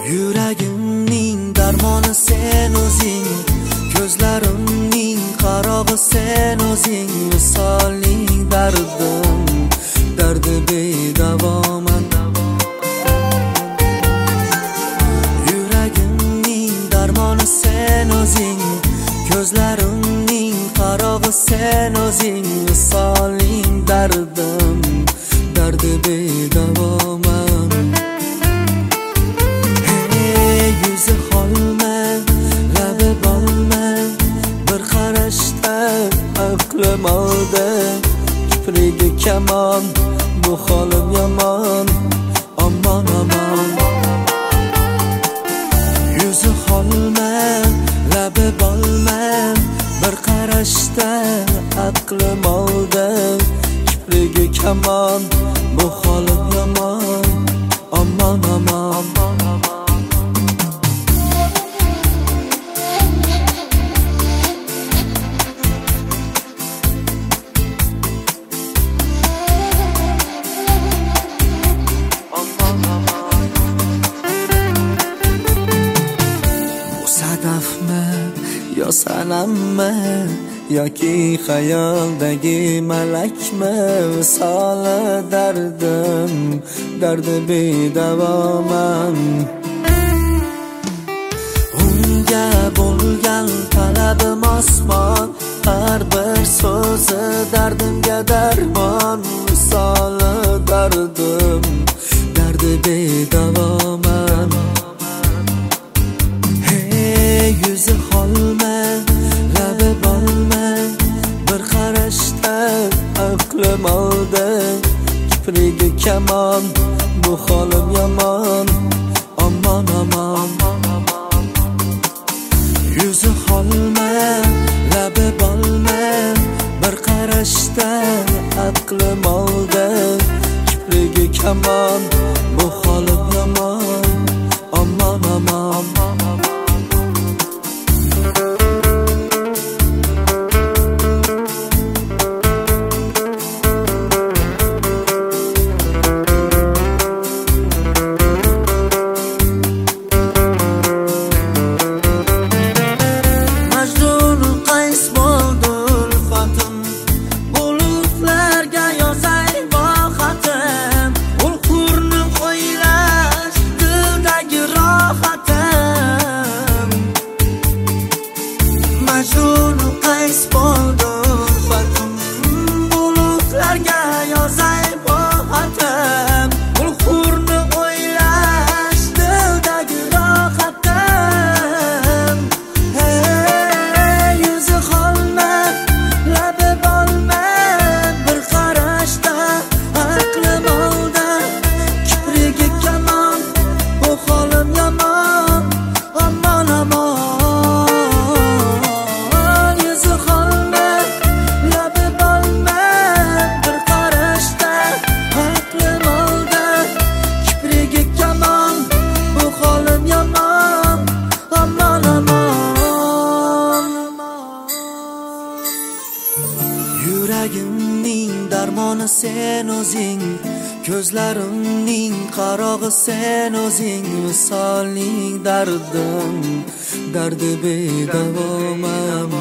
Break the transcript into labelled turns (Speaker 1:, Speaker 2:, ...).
Speaker 1: Yuragimning darmoni sen o'zing, ko'zlarimning qarog'i sen o'zing, visoling dardim, dardi bedavoman. Yuragimning darmoni sen o'zing, ko'zlarimning qarog'i sen o'zing, visoling dardim, dardi bedavoman. Yuzi holma, labi bolma, bir qarashda aqlim oldi, kiprigi kamon, bu holim yomon, aman aman. Yuzi holma, labi bolma, bir qarashda aqlim oldi, kiprigi kamon, bu holim yomon, aman aman. Sadafmi yo sanammi yoki xayoldagi malakmi, visoli dardim, dardi bedavoman. Unga bo'lgan talabim osmon, har bir so'zi dardimga darmon, visoli dardim, dardi bedavoman. Yuzi holma, labi bolma, bir qarashda aqlim oldi, kiprigi kamon, bu holim yomon, aman aman. Yuzi holma, labi bolma, bir qarashda aqlim oldi, kiprigi kamon, bu holim yomon, aman aman. Yuragimning darmoni sen o'zing, ko'zlarimning qarog'i sen o'zing, visoling dardim, dardi bedavoman.